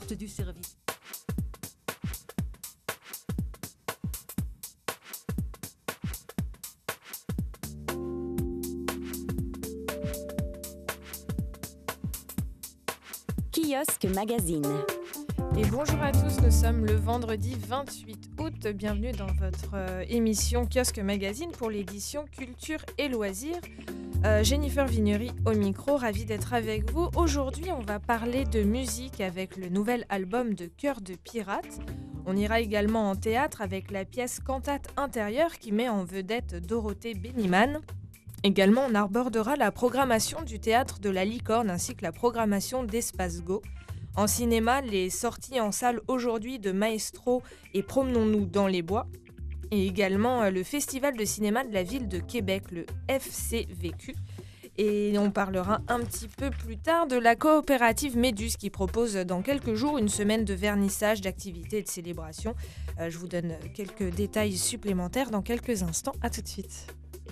porte du service. Kiosque Magazine. Et bonjour à tous, nous sommes le vendredi 28 août. Bienvenue dans votre émission Kiosque Magazine pour l'édition Culture et Loisirs. Jennifer Vignery au micro, ravie d'être avec vous. Aujourd'hui, on va parler de musique avec le nouvel album de Cœur de Pirate. On ira également en théâtre avec la pièce Cantate intérieure qui met en vedette Dorothée Benniman. Également, on abordera la programmation du Théâtre de la Licorne ainsi que la programmation d'Espace Go. En cinéma, les sorties en salle aujourd'hui de Maestro et Promenons-nous dans les bois. Et également le Festival de cinéma de la ville de Québec, le FCVQ. Et on parlera un petit peu plus tard de la coopérative Méduse qui propose dans quelques jours une semaine de vernissage, d'activités et de célébrations. Je vous donne quelques détails supplémentaires dans quelques instants. À tout de suite.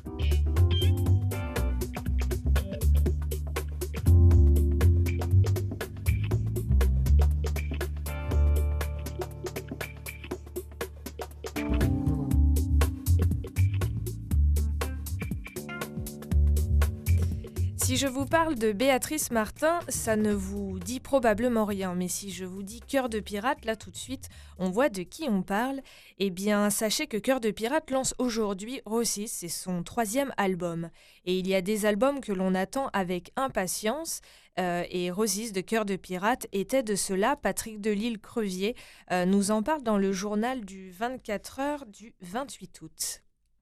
Si je vous parle de Béatrice Martin, ça ne vous dit probablement rien, mais si je vous dis Cœur de Pirate, là tout de suite, on voit de qui on parle. Eh bien, sachez que Cœur de Pirate lance aujourd'hui Rosis, c'est son 3e album. Et il y a des albums que l'on attend avec impatience, et Rosis de Cœur de Pirate était de cela. Patrick Delisle-Crevier nous en parle dans le journal du 24 heures du 28 août.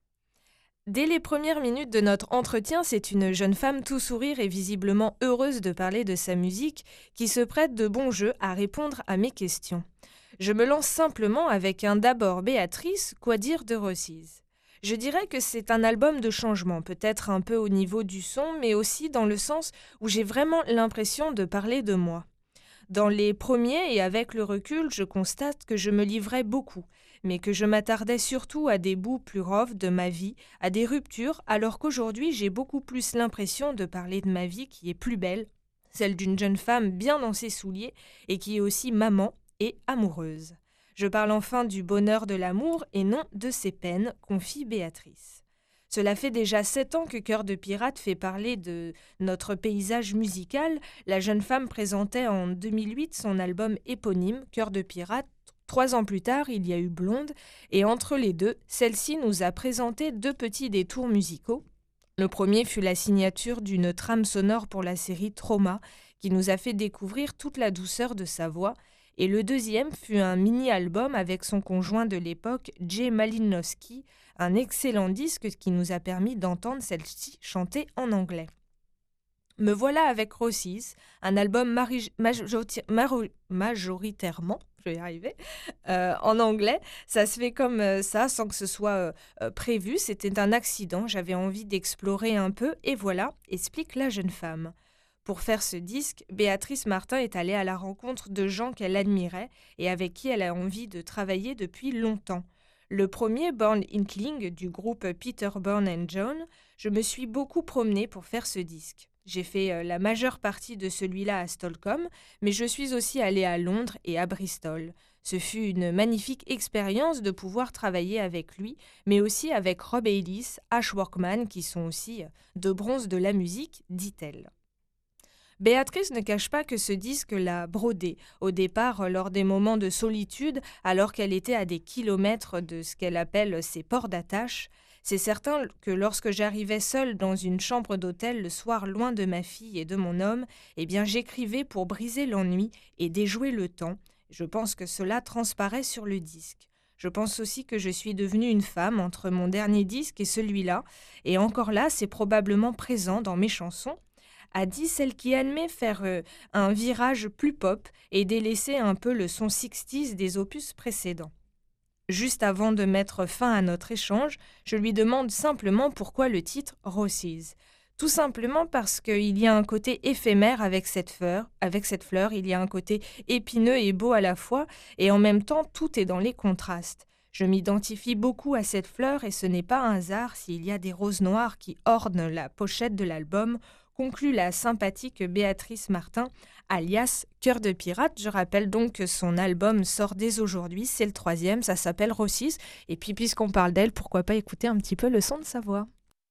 Dès les premières minutes de notre entretien, c'est une jeune femme tout sourire et visiblement heureuse de parler de sa musique qui se prête de bon jeu à répondre à mes questions. Je me lance simplement avec un d'abord Béatrice, quoi dire de Rosis ? Je dirais que c'est un album de changement, peut-être un peu au niveau du son, mais aussi dans le sens où j'ai vraiment l'impression de parler de moi. Dans les premiers et avec le recul, je constate que je me livrais beaucoup, mais que je m'attardais surtout à des bouts plus rough de ma vie, à des ruptures, alors qu'aujourd'hui j'ai beaucoup plus l'impression de parler de ma vie qui est plus belle, celle d'une jeune femme bien dans ses souliers et qui est aussi maman et amoureuse. Je parle enfin du bonheur de l'amour et non de ses peines, confie Béatrice. Cela fait déjà 7 ans que Cœur de Pirate fait parler de notre paysage musical. La jeune femme présentait en 2008 son album éponyme, Cœur de Pirate. 3 ans plus tard, il y a eu Blonde, et entre les deux, celle-ci nous a présenté 2 petits détours musicaux. Le premier fut la signature d'une trame sonore pour la série Trauma, qui nous a fait découvrir toute la douceur de sa voix, et le deuxième fut un mini-album avec son conjoint de l'époque, Jay Malinowski, un excellent disque qui nous a permis d'entendre celle-ci chanter en anglais. Me voilà avec Rosis, un album majoritairement, je vais y arriver, en anglais. Ça se fait comme ça, sans que ce soit prévu. C'était un accident, j'avais envie d'explorer un peu, et voilà, explique la jeune femme. Pour faire ce disque, Béatrice Martin est allée à la rencontre de gens qu'elle admirait et avec qui elle a envie de travailler depuis longtemps. Le premier, Born Inkling, du groupe Peter, Born and John, je me suis beaucoup promenée pour faire ce disque. J'ai fait la majeure partie de celui-là à Stockholm, mais je suis aussi allée à Londres et à Bristol. Ce fut une magnifique expérience de pouvoir travailler avec lui, mais aussi avec Rob Ellis, Ash Workman, qui sont aussi de bronze de la musique, dit-elle. Béatrice ne cache pas que ce disque l'a brodé, au départ lors des moments de solitude, alors qu'elle était à des kilomètres de ce qu'elle appelle ses ports d'attache. C'est certain que lorsque j'arrivais seule dans une chambre d'hôtel le soir loin de ma fille et de mon homme, eh bien j'écrivais pour briser l'ennui et déjouer le temps. Je pense que cela transparaît sur le disque. Je pense aussi que je suis devenue une femme entre mon dernier disque et celui-là, et encore là, c'est probablement présent dans mes chansons. A dit celle qui admet faire un virage plus pop et délaisser un peu le son 60s des opus précédents. Juste avant de mettre fin à notre échange, je lui demande simplement pourquoi le titre « Rosis ». Tout simplement parce qu'il y a un côté éphémère avec cette fleur, il y a un côté épineux et beau à la fois, et en même temps tout est dans les contrastes. Je m'identifie beaucoup à cette fleur et ce n'est pas un hasard s'il y a des roses noires qui ornent la pochette de l'album, conclut la sympathique Béatrice Martin, alias Cœur de pirate. Je rappelle donc que son album sort dès aujourd'hui, c'est le 3e, ça s'appelle Rossis. Et puis puisqu'on parle d'elle, pourquoi pas écouter un petit peu le son de sa voix.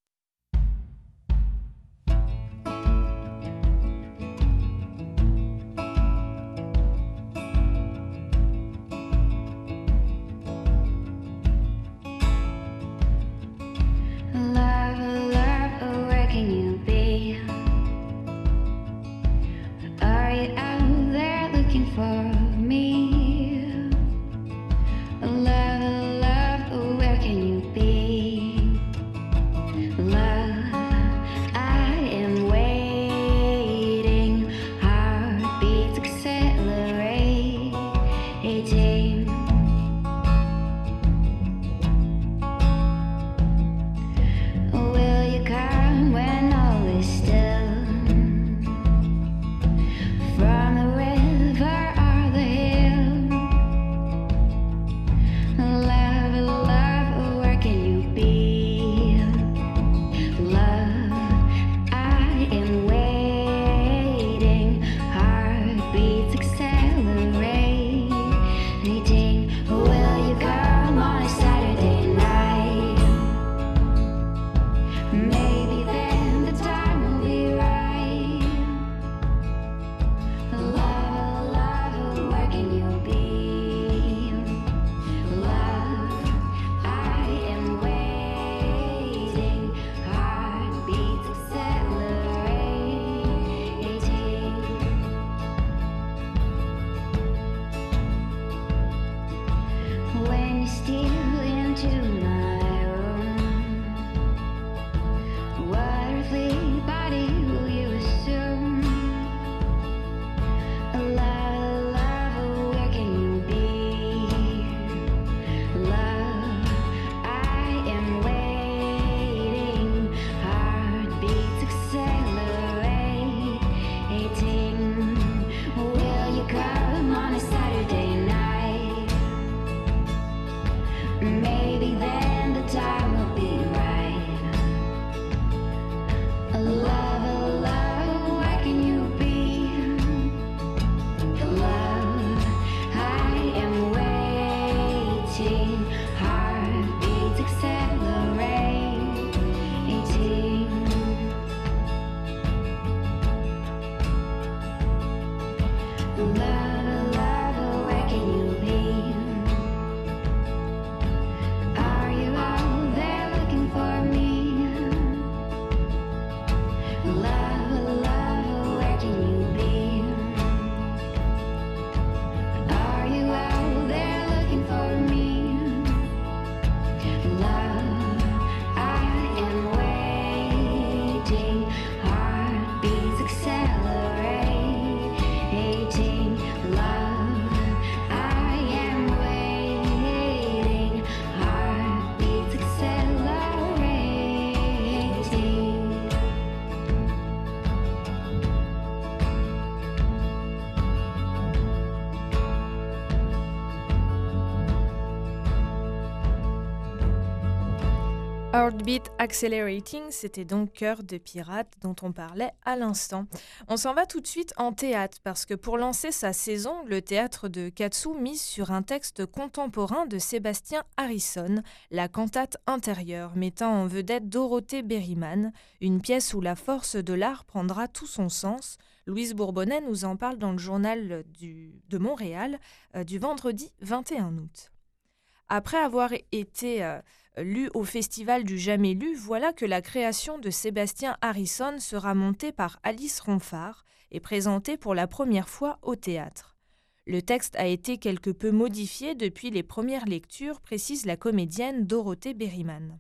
Heartbeat Accelerating, c'était donc Cœur de pirate dont on parlait à l'instant. On s'en va tout de suite en théâtre parce que pour lancer sa saison, le théâtre de Katsu mise sur un texte contemporain de Sébastien Harrison, la cantate intérieure, mettant en vedette Dorothée Berryman, une pièce où la force de l'art prendra tout son sens. Louise Bourbonnais nous en parle dans le journal de Montréal du vendredi 21 août. Après avoir été lu au Festival du Jamais lu, voilà que la création de Sébastien Harrison sera montée par Alice Ronfart et présentée pour la première fois au théâtre. Le texte a été quelque peu modifié depuis les premières lectures, précise la comédienne Dorothée Berryman.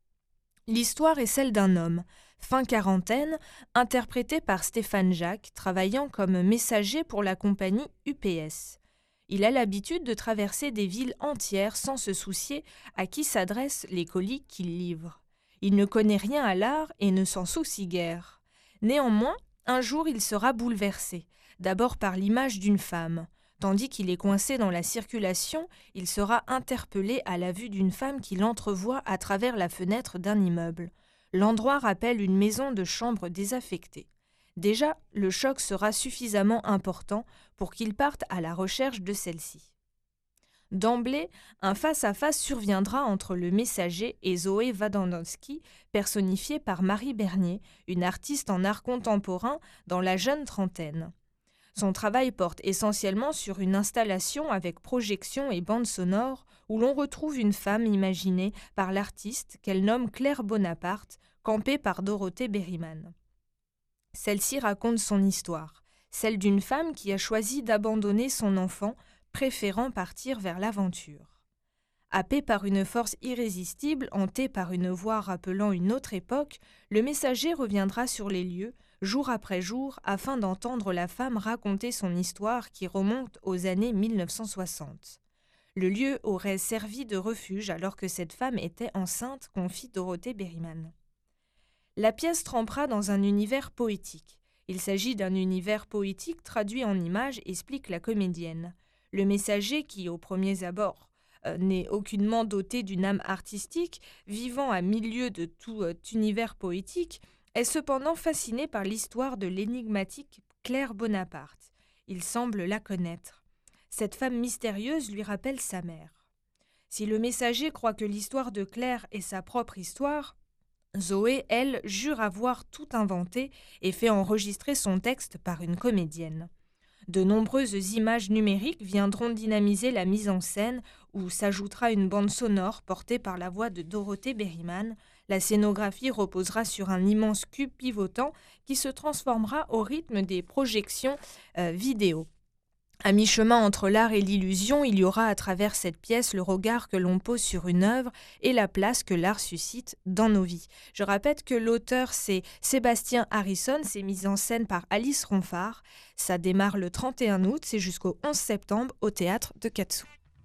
L'histoire est celle d'un homme, fin quarantaine, interprété par Stéphane Jacques, travaillant comme messager pour la compagnie UPS. Il a l'habitude de traverser des villes entières sans se soucier à qui s'adressent les colis qu'il livre. Il ne connaît rien à l'art et ne s'en soucie guère. Néanmoins, un jour il sera bouleversé, d'abord par l'image d'une femme. Tandis qu'il est coincé dans la circulation, il sera interpellé à la vue d'une femme qu'il entrevoit à travers la fenêtre d'un immeuble. L'endroit rappelle une maison de chambre désaffectée. Déjà, le choc sera suffisamment important pour qu'il parte à la recherche de celle-ci. D'emblée, un face-à-face surviendra entre le messager et Zoé Wadendowski, personnifiée par Marie Bernier, une artiste en art contemporain dans la jeune trentaine. Son travail porte essentiellement sur une installation avec projection et bande sonore où l'on retrouve une femme imaginée par l'artiste qu'elle nomme Claire Bonaparte, campée par Dorothée Berryman. Celle-ci raconte son histoire, celle d'une femme qui a choisi d'abandonner son enfant, préférant partir vers l'aventure. Happé par une force irrésistible, hanté par une voix rappelant une autre époque, le messager reviendra sur les lieux, jour après jour, afin d'entendre la femme raconter son histoire qui remonte aux années 1960. Le lieu aurait servi de refuge alors que cette femme était enceinte, confie Dorothée Berryman. La pièce trempera dans un univers poétique. Il s'agit d'un univers poétique traduit en images, explique la comédienne. Le messager, qui au premier abord n'est aucunement doté d'une âme artistique, vivant à milieu de tout univers poétique, est cependant fasciné par l'histoire de l'énigmatique Claire Bonaparte. Il semble la connaître. Cette femme mystérieuse lui rappelle sa mère. Si le messager croit que l'histoire de Claire est sa propre histoire, Zoé, elle, jure avoir tout inventé et fait enregistrer son texte par une comédienne. De nombreuses images numériques viendront dynamiser la mise en scène où s'ajoutera une bande sonore portée par la voix de Dorothée Berryman. La scénographie reposera sur un immense cube pivotant qui se transformera au rythme des projections vidéo. À mi-chemin entre l'art et l'illusion, il y aura à travers cette pièce le regard que l'on pose sur une œuvre et la place que l'art suscite dans nos vies. Je répète que l'auteur, c'est Sébastien Harrison, c'est mis en scène par Alice Ronfart. Ça démarre le 31 août, c'est jusqu'au 11 septembre au théâtre de Quat'Sous.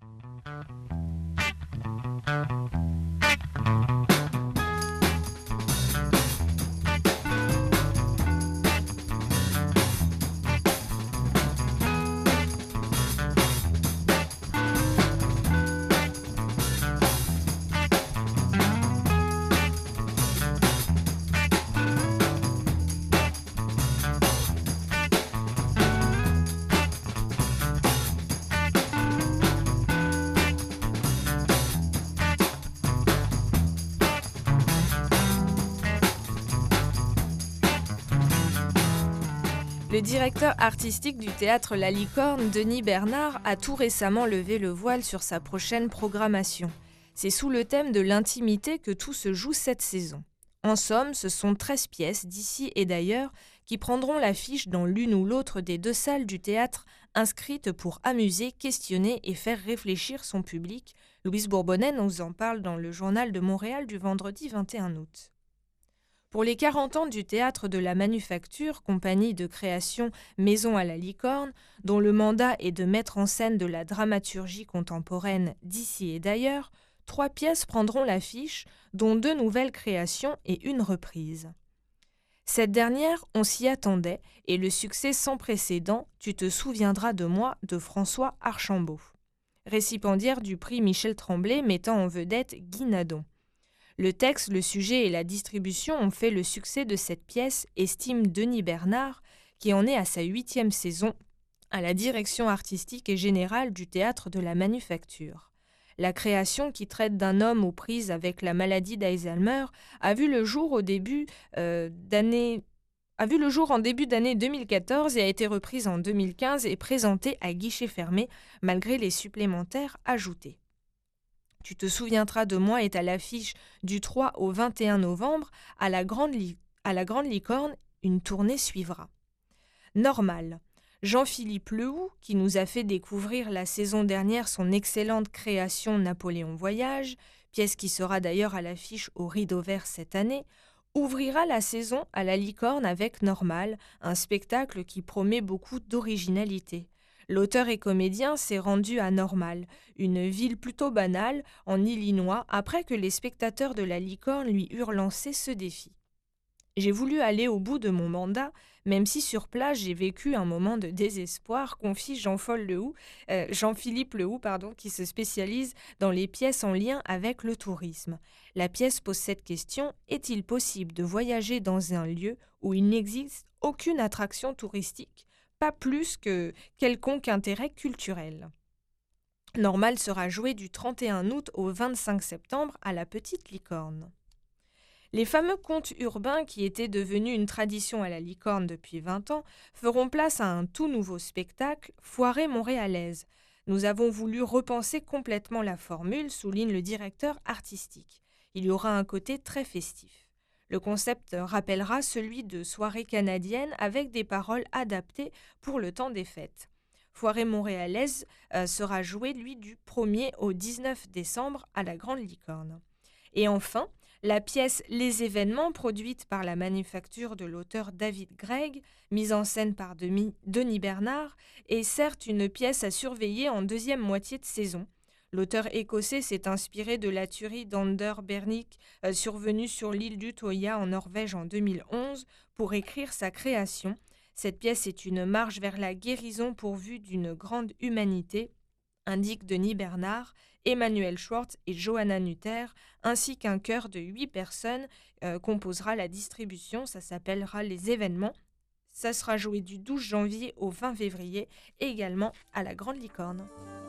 Le directeur artistique du théâtre La Licorne, Denis Bernard, a tout récemment levé le voile sur sa prochaine programmation. C'est sous le thème de l'intimité que tout se joue cette saison. En somme, ce sont 13 pièces d'ici et d'ailleurs qui prendront l'affiche dans l'une ou l'autre des 2 salles du théâtre inscrites pour amuser, questionner et faire réfléchir son public. Louise Bourbonnais nous en parle dans le Journal de Montréal du vendredi 21 août. Pour les 40 ans du Théâtre de la Manufacture, compagnie de création Maison à la Licorne, dont le mandat est de mettre en scène de la dramaturgie contemporaine d'ici et d'ailleurs, 3 pièces prendront l'affiche, dont 2 nouvelles créations et une reprise. Cette dernière, on s'y attendait, et le succès sans précédent « Tu te souviendras de moi » de François Archambault, récipiendaire du prix Michel Tremblay mettant en vedette Guy Nadon. Le texte, le sujet et la distribution ont fait le succès de cette pièce, estime Denis Bernard, qui en est à sa 8e saison à la direction artistique et générale du Théâtre de la Manufacture. La création, qui traite d'un homme aux prises avec la maladie d'Alzheimer, a vu le jour en début d'année 2014 et a été reprise en 2015 et présentée à guichet fermé, malgré les supplémentaires ajoutés. Tu te souviendras de moi est à l'affiche du 3 au 21 novembre. À la Grande Licorne, une tournée suivra. Normal. Jean-Philippe Lehoux, qui nous a fait découvrir la saison dernière son excellente création Napoléon Voyage, pièce qui sera d'ailleurs à l'affiche au Rideau Vert cette année, ouvrira la saison à la Licorne avec Normal, un spectacle qui promet beaucoup d'originalité. L'auteur et comédien s'est rendu à Normal, une ville plutôt banale, en Illinois, après que les spectateurs de la Licorne lui eurent lancé ce défi. J'ai voulu aller au bout de mon mandat, même si sur place j'ai vécu un moment de désespoir, confie Jean-Philippe Lehoux, qui se spécialise dans les pièces en lien avec le tourisme. La pièce pose cette question: est-il possible de voyager dans un lieu où il n'existe aucune attraction touristique, pas plus que quelconque intérêt culturel? Normal sera joué du 31 août au 25 septembre à la Petite Licorne. Les fameux contes urbains qui étaient devenus une tradition à la Licorne depuis 20 ans feront place à un tout nouveau spectacle, Foirée montréalaise. Nous avons voulu repenser complètement la formule, souligne le directeur artistique. Il y aura un côté très festif. Le concept rappellera celui de soirée canadienne avec des paroles adaptées pour le temps des fêtes. Foirée montréalaise sera jouée, lui, du 1er au 19 décembre à la Grande Licorne. Et enfin, la pièce Les événements, produite par la manufacture de l'auteur David Gregg, mise en scène par Denis Bernard, est certes une pièce à surveiller en deuxième moitié de saison. L'auteur écossais s'est inspiré de la tuerie d'Ander Bernick survenue sur l'île d'Utoya en Norvège en 2011 pour écrire sa création. Cette pièce est une marche vers la guérison pourvue d'une grande humanité, indiquent Denis Bernard, Emmanuel Schwartz et Johanna Nutter, ainsi qu'un chœur de 8 personnes composera la distribution. Ça s'appellera Les événements. Ça sera joué du 12 janvier au 20 février, également à la Grande Licorne.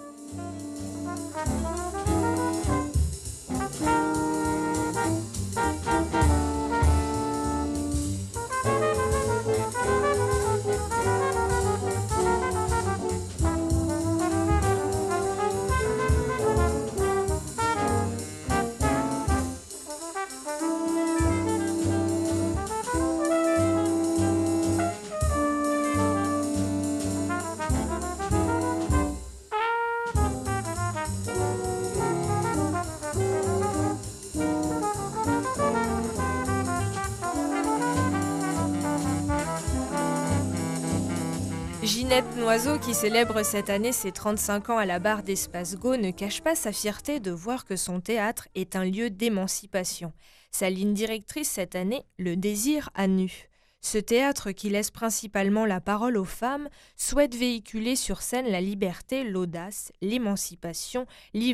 Ginette Noiseau, qui célèbre cette année ses 35 ans à la barre d'Espace Go, ne cache pas sa fierté de voir que son théâtre est un lieu d'émancipation. Sa ligne directrice cette année, le désir à nu. Ce théâtre, qui laisse principalement la parole aux femmes, souhaite véhiculer sur scène la liberté, l'audace, l'émancipation,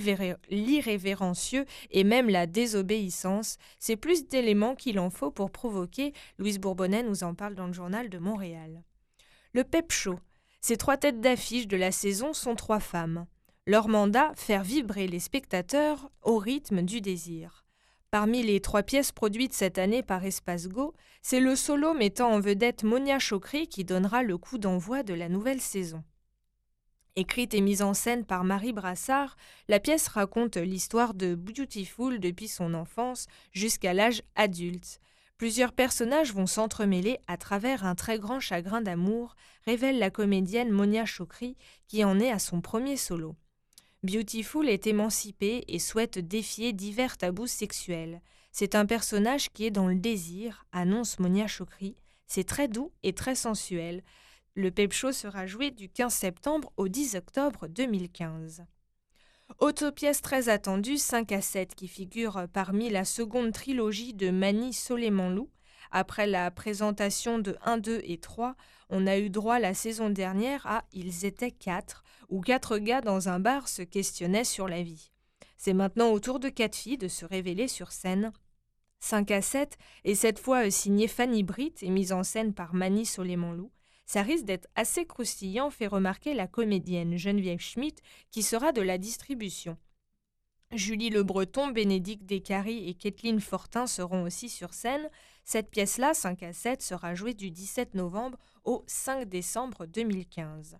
l'irrévérencieux et même la désobéissance. C'est plus d'éléments qu'il en faut pour provoquer. Louise Bourbonnais nous en parle dans le journal de Montréal. Le Pep Show. Ces 3 têtes d'affiche de la saison sont 3 femmes. Leur mandat, faire vibrer les spectateurs au rythme du désir. Parmi les 3 pièces produites cette année par Espace Go, c'est le solo mettant en vedette Monia Chokri qui donnera le coup d'envoi de la nouvelle saison. Écrite et mise en scène par Marie Brassard, la pièce raconte l'histoire de Beautiful depuis son enfance jusqu'à l'âge adulte. Plusieurs personnages vont s'entremêler à travers un très grand chagrin d'amour, révèle la comédienne Monia Chokri, qui en est à son premier solo. Beautiful est émancipée et souhaite défier divers tabous sexuels. C'est un personnage qui est dans le désir, annonce Monia Chokri. C'est très doux et très sensuel. Le Pep Show sera joué du 15 septembre au 10 octobre 2015. Autre pièce très attendue, 5 à 7, qui figure parmi la seconde trilogie de Mani Soleimanlou. Après la présentation de 1, 2 et 3, on a eu droit la saison dernière à Ils étaient 4, où 4 gars dans un bar se questionnaient sur la vie. C'est maintenant au tour de 4 filles de se révéler sur scène. 5 à 7 est cette fois signée Fanny Britt et mise en scène par Mani Soleimanlou. Ça risque d'être assez croustillant, fait remarquer la comédienne Geneviève Schmidt, qui sera de la distribution. Julie Le Breton, Bénédicte Descaries et Kathleen Fortin seront aussi sur scène. Cette pièce-là, 5 à 7, sera jouée du 17 novembre au 5 décembre 2015.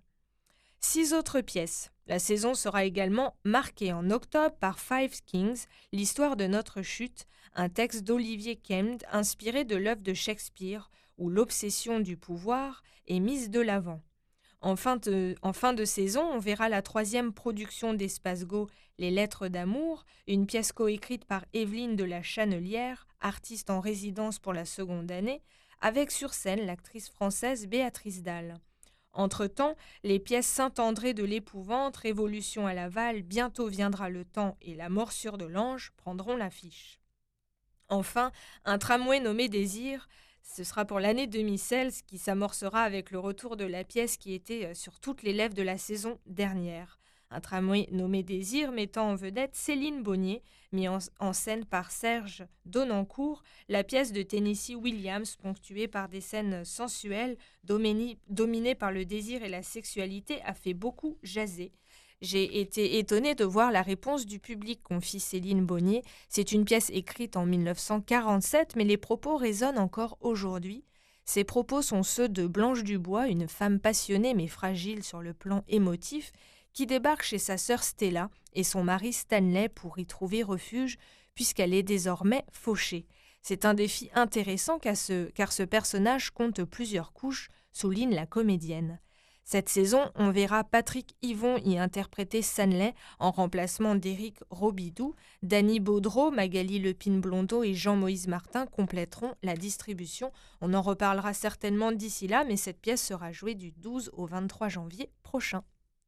6 autres pièces. La saison sera également marquée en octobre par Five Kings, l'histoire de notre chute, un texte d'Olivier Kemd inspiré de l'œuvre de Shakespeare, où l'obsession du pouvoir est mise de l'avant. En fin de saison, on verra la 3e production d'Espace Go, Les Lettres d'amour, une pièce coécrite par Evelyne de la Channelière, artiste en résidence pour la seconde année, avec sur scène l'actrice française Béatrice Dalle. Entre-temps, les pièces Saint-André de l'Épouvante, Révolution à Laval, Bientôt viendra le temps et La morsure de l'ange prendront l'affiche. Enfin, un tramway nommé Désir Ce sera pour l'année 2016 qui s'amorcera avec le retour de la pièce qui était sur toutes les lèvres de la saison dernière. Un tramway nommé Désir mettant en vedette Céline Bonnier, mis en scène par Serge Donancourt, la pièce de Tennessee Williams ponctuée par des scènes sensuelles dominées par le désir et la sexualité a fait beaucoup jaser. J'ai été étonnée de voir la réponse du public, confie Céline Bonnier. C'est une pièce écrite en 1947, mais les propos résonnent encore aujourd'hui. Ces propos sont ceux de Blanche Dubois, une femme passionnée mais fragile sur le plan émotif, qui débarque chez sa sœur Stella et son mari Stanley pour y trouver refuge, puisqu'elle est désormais fauchée. C'est un défi intéressant car ce personnage compte plusieurs couches, souligne la comédienne. Cette saison, on verra Patrick Yvon y interpréter Stanley en remplacement d'Éric Robidoux. Danny Baudreau, Magali Lepine-Blondeau et Jean-Moïse Martin compléteront la distribution. On en reparlera certainement d'ici là, mais cette pièce sera jouée du 12 au 23 janvier prochain.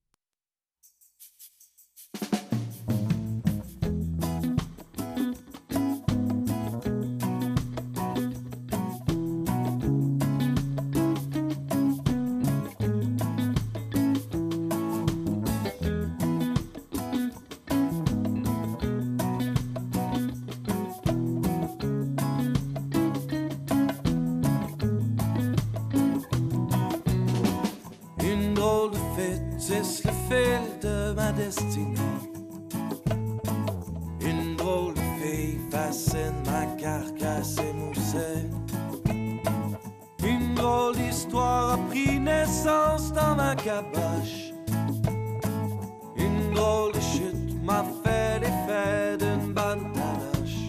C'est le fil de ma destinée. Une drôle de fille fascine ma carcasse émoussée. Une drôle d'histoire a pris naissance dans ma caboche. Une drôle de chute m'a fait l'effet d'une bonne taloche.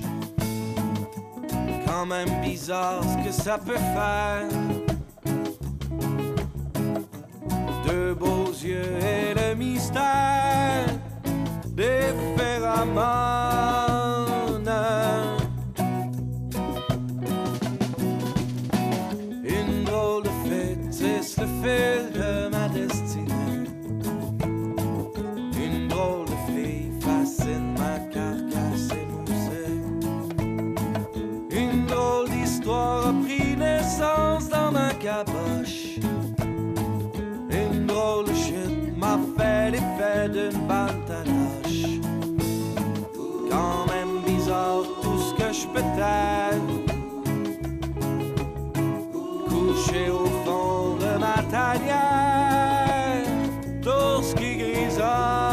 Quand même bizarre ce que ça peut faire. Deux beaux yeux et le mystère des phéromones. Une drôle de fête, c'est le fil de ma destinée. Une drôle de fille fascine ma carcasse émoussée. Une drôle d'histoire a pris naissance dans ma caboche. Une drôle de chute m'a fait l'effet d'une balle taloche. Quand même bizarre tout ce que je peux taire. Couché au fond de ma tanière, l'ours qui grisonne.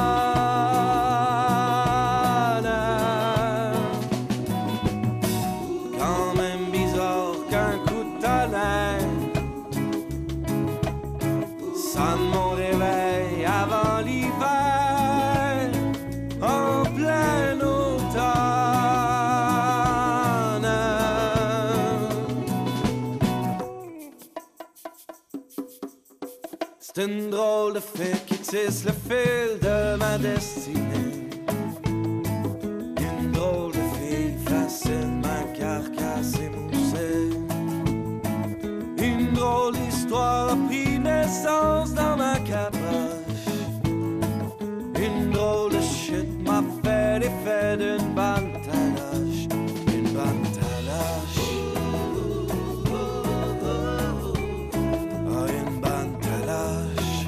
Quand même bizarre qu'un coup de tonnerre sonne mon réveil avant l'hiver, en plein automne. C'est une drôle de fée qui tisse le fil de ma destinée. Une drôle de fille fascine ma carcasse émoussée. Une drôle d'histoire a pris naissance dans ma caboche. Une drôle de chute m'a fait l'effet d'une bonne taloche. Une bonne taloche. Oh, une bonne taloche.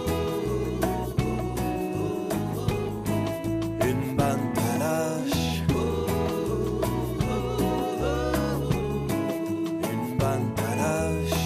Une bonne taloche. Une bonne taloche.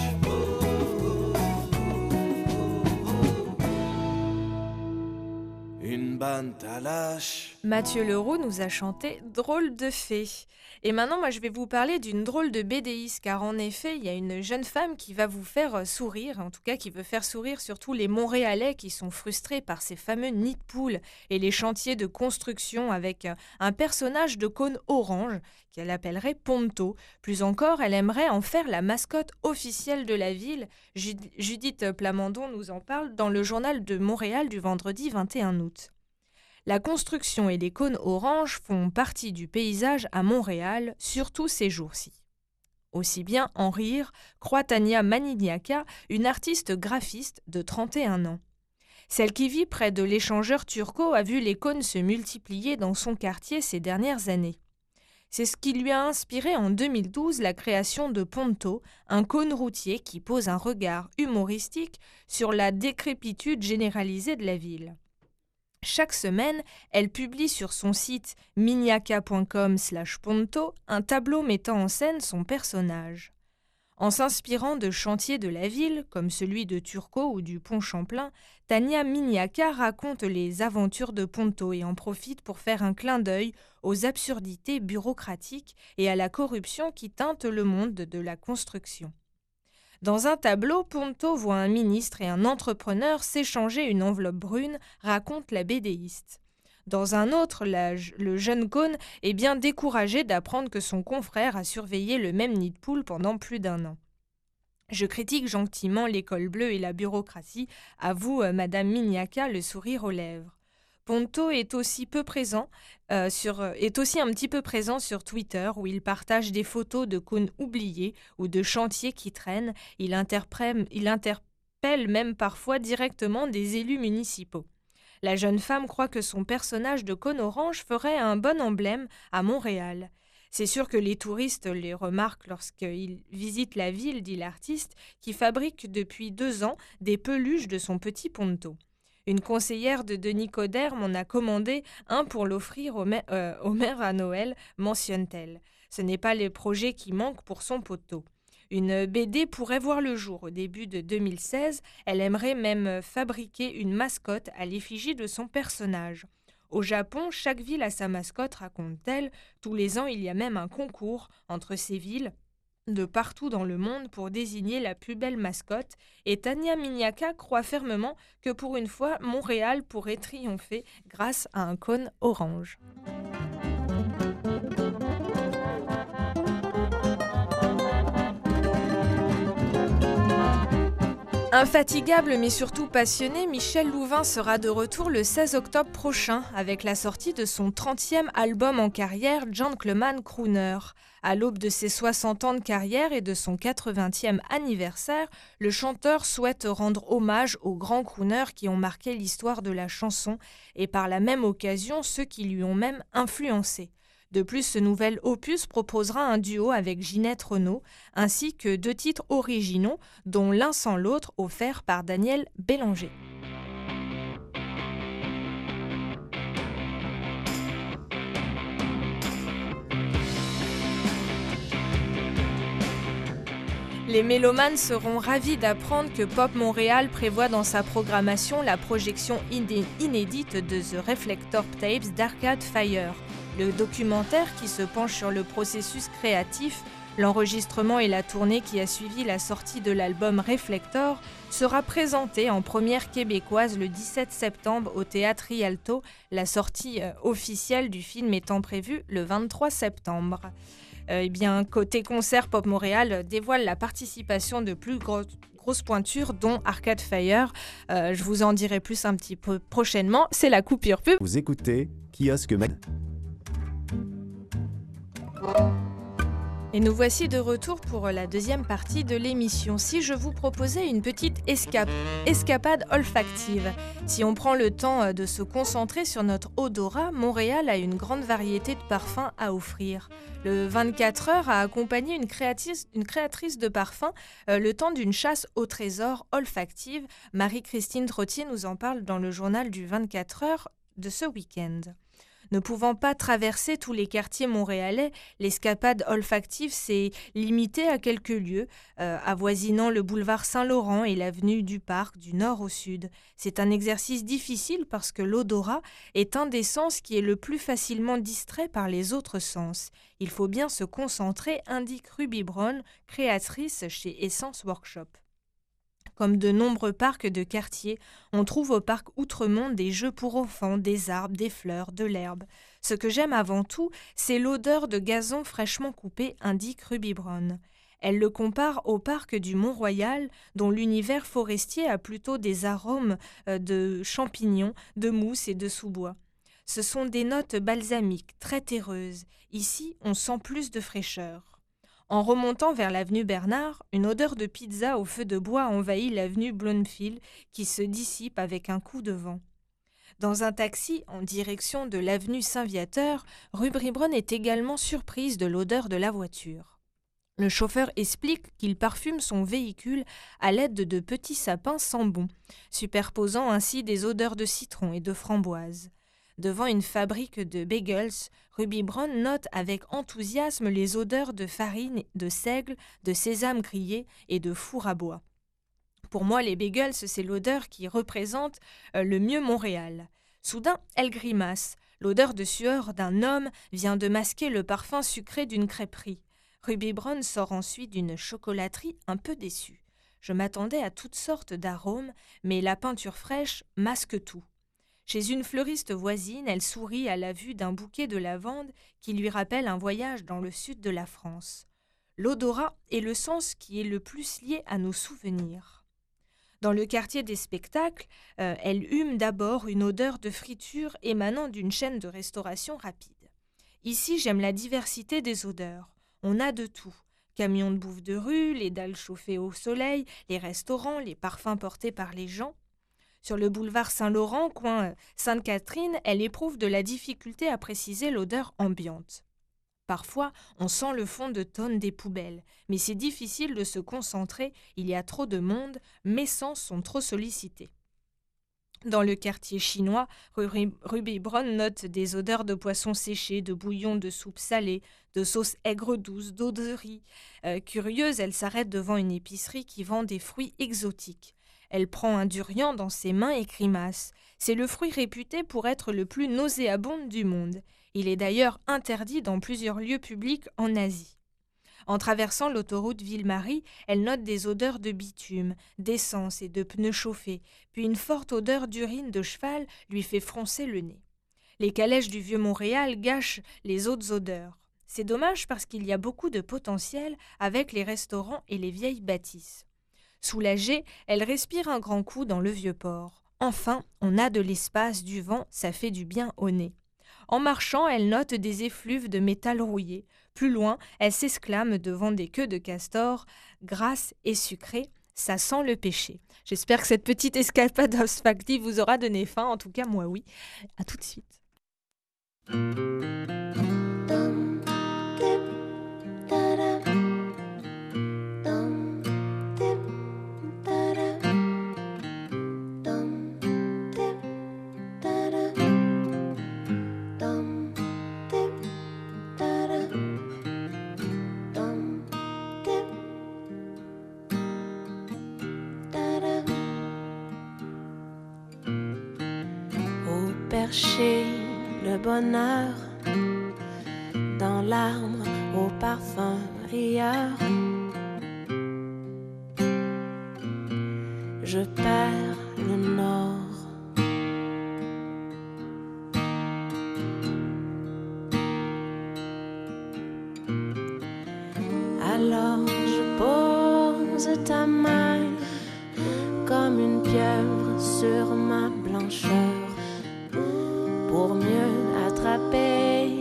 Une bonne taloche. Mathieu Leroux nous a chanté « Drôle de fée ». Et maintenant, moi, je vais vous parler d'une drôle de BDiste, car en effet, il y a une jeune femme qui va vous faire sourire, en tout cas qui veut faire sourire surtout les Montréalais qui sont frustrés par ces fameux nids de poules et les chantiers de construction avec un personnage de cône orange qu'elle appellerait Ponto. Plus encore, elle aimerait en faire la mascotte officielle de la ville. Judith Plamondon nous en parle dans le journal de Montréal du vendredi 21 août. La construction et les cônes oranges font partie du paysage à Montréal, surtout ces jours-ci. Aussi bien en rire, croit Tania Manignaca, une artiste graphiste de 31 ans. Celle qui vit près de l'échangeur Turco a vu les cônes se multiplier dans son quartier ces dernières années. C'est ce qui lui a inspiré en 2012 la création de Ponto, un cône routier qui pose un regard humoristique sur la décrépitude généralisée de la ville. Chaque semaine, elle publie sur son site miniaka.com/Ponto un tableau mettant en scène son personnage. En s'inspirant de chantiers de la ville, comme celui de Turcot ou du pont Champlain, Tania Miniaka raconte les aventures de Ponto et en profite pour faire un clin d'œil aux absurdités bureaucratiques et à la corruption qui teintent le monde de la construction. Dans un tableau, Ponto voit un ministre et un entrepreneur s'échanger une enveloppe brune, raconte la BDiste. Dans un autre, le jeune cône est bien découragé d'apprendre que son confrère a surveillé le même nid de poule pendant plus d'1 an. Je critique gentiment l'école bleue et la bureaucratie, avoue Madame Miniaka, le sourire aux lèvres. Ponto est aussi un petit peu présent sur Twitter où il partage des photos de cônes oubliés ou de chantiers qui traînent. Il interpelle même parfois directement des élus municipaux. La jeune femme croit que son personnage de cône orange ferait un bon emblème à Montréal. C'est sûr que les touristes les remarquent lorsqu'ils visitent la ville, dit l'artiste, qui fabrique depuis 2 ans des peluches de son petit Ponto. Une conseillère de Denis Coderre m'en a commandé un pour l'offrir au maire à Noël, mentionne-t-elle. Ce n'est pas les projets qui manquent pour son poteau. Une BD pourrait voir le jour au début de 2016. Elle aimerait même fabriquer une mascotte à l'effigie de son personnage. Au Japon, chaque ville a sa mascotte, raconte-t-elle. Tous les ans, il y a même un concours entre ces villes de partout dans le monde pour désigner la plus belle mascotte, et Tania Miniaka croit fermement que pour une fois, Montréal pourrait triompher grâce à un cône orange. Infatigable mais surtout passionné, Michel Louvain sera de retour le 16 octobre prochain avec la sortie de son 30e album en carrière, Gentleman Crooner. À l'aube de ses 60 ans de carrière et de son 80e anniversaire, le chanteur souhaite rendre hommage aux grands crooners qui ont marqué l'histoire de la chanson et par la même occasion ceux qui lui ont même influencé. De plus, ce nouvel opus proposera un duo avec Ginette Renaud, ainsi que 2 titres originaux, dont l'un sans l'autre offert par Daniel Bélanger. Les mélomanes seront ravis d'apprendre que Pop Montréal prévoit dans sa programmation la projection inédite de The Reflector Tapes d'Arcade Fire. Le documentaire qui se penche sur le processus créatif, l'enregistrement et la tournée qui a suivi la sortie de l'album Reflector sera présenté en première québécoise le 17 septembre au Théâtre Rialto, la sortie officielle du film étant prévue le 23 septembre. Côté concert, Pop Montréal dévoile la participation de plus grosses pointures, dont Arcade Fire. Je vous en dirai plus un petit peu prochainement. C'est la coupure pub. Vous écoutez Kiosque Mag. Et nous voici de retour pour la deuxième partie de l'émission. Si je vous proposais une petite escapade olfactive, si on prend le temps de se concentrer sur notre odorat, Montréal a une grande variété de parfums à offrir. Le 24 heures a accompagné une créatrice de parfums le temps d'une chasse au trésor olfactive. Marie-Christine Trottier nous en parle dans le journal du 24 heures de ce week-end. Ne pouvant pas traverser tous les quartiers montréalais, l'escapade olfactive s'est limitée à quelques lieux, avoisinant le boulevard Saint-Laurent et l'avenue du Parc du nord au sud. C'est un exercice difficile parce que l'odorat est un des sens qui est le plus facilement distrait par les autres sens. Il faut bien se concentrer, indique Ruby Brown, créatrice chez Essence Workshop. Comme de nombreux parcs de quartier, on trouve au parc Outremont des jeux pour enfants, des arbres, des fleurs, de l'herbe. Ce que j'aime avant tout, c'est l'odeur de gazon fraîchement coupé, indique Ruby Brown. Elle le compare au parc du Mont-Royal, dont l'univers forestier a plutôt des arômes de champignons, de mousse et de sous-bois. Ce sont des notes balsamiques, très terreuses. Ici, on sent plus de fraîcheur. En remontant vers l'avenue Bernard, une odeur de pizza au feu de bois envahit l'avenue Bloomfield qui se dissipe avec un coup de vent. Dans un taxi en direction de l'avenue Saint-Viateur, Rubri-Bronn est également surprise de l'odeur de la voiture. Le chauffeur explique qu'il parfume son véhicule à l'aide de petits sapins sans bon, superposant ainsi des odeurs de citron et de framboise. Devant une fabrique de bagels, Rubri-Bronn note avec enthousiasme les odeurs de farine, de seigle, de sésame grillé et de four à bois. Pour moi, les bagels, c'est l'odeur qui représente le mieux Montréal. Soudain, elle grimace. L'odeur de sueur d'un homme vient de masquer le parfum sucré d'une crêperie. Rubri-Bronn sort ensuite d'une chocolaterie un peu déçue. Je m'attendais à toutes sortes d'arômes, mais la peinture fraîche masque tout. Chez une fleuriste voisine, elle sourit à la vue d'un bouquet de lavande qui lui rappelle un voyage dans le sud de la France. L'odorat est le sens qui est le plus lié à nos souvenirs. Dans le quartier des spectacles, elle hume d'abord une odeur de friture émanant d'une chaîne de restauration rapide. Ici, j'aime la diversité des odeurs. On a de tout. Camions de bouffe de rue, les dalles chauffées au soleil, les restaurants, les parfums portés par les gens. Sur le boulevard Saint-Laurent, coin Sainte-Catherine, elle éprouve de la difficulté à préciser l'odeur ambiante. Parfois, on sent le fond de tonnes des poubelles, mais c'est difficile de se concentrer, il y a trop de monde, mes sens sont trop sollicités. Dans le quartier chinois, Rubri-Bronn note des odeurs de poissons séchés, de bouillon, de soupe salée, de sauce aigre-douce, d'eau de riz. Curieuse, elle s'arrête devant une épicerie qui vend des fruits exotiques. Elle prend un durian dans ses mains et grimace. C'est le fruit réputé pour être le plus nauséabond du monde. Il est d'ailleurs interdit dans plusieurs lieux publics en Asie. En traversant l'autoroute Ville-Marie, elle note des odeurs de bitume, d'essence et de pneus chauffés, puis une forte odeur d'urine de cheval lui fait froncer le nez. Les calèches du Vieux-Montréal gâchent les autres odeurs. C'est dommage parce qu'il y a beaucoup de potentiel avec les restaurants et les vieilles bâtisses. Soulagée, elle respire un grand coup dans le Vieux-Port. Enfin, on a de l'espace, du vent, ça fait du bien au nez. En marchant, elle note des effluves de métal rouillé. Plus loin, elle s'exclame devant des queues de castor, grasses et sucrées. Ça sent le péché. J'espère que cette petite escapade olfactive vous aura donné faim. En tout cas, moi oui. À tout de suite. Chercher le bonheur dans l'arbre au parfum rieur. Je perds le nord. Alors je pose ta main comme une pieuvre sur ma blancheur, pour mieux attraper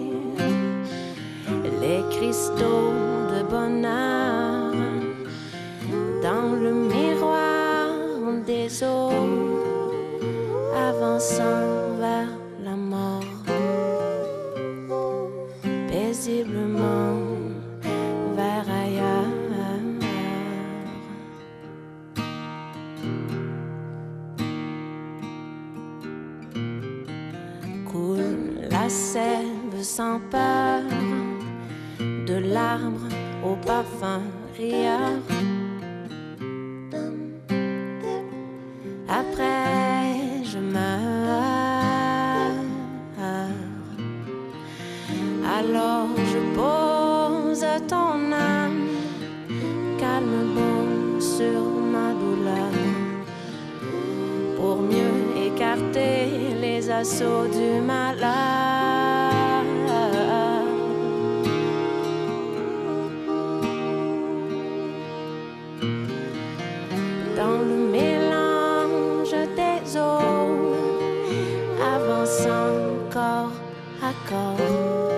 les cristaux de bonheur dans le miroir des eaux, avançant vers la mort, paisiblement vers ailleurs. La sève sans peur, de l'arbre au parfum rieur. Après je meurs. Alors je pose ton âme, calme bon sur ma douleur, pour mieux écarter les assauts du malheur. Dans le mélange des eaux, avançant corps à corps,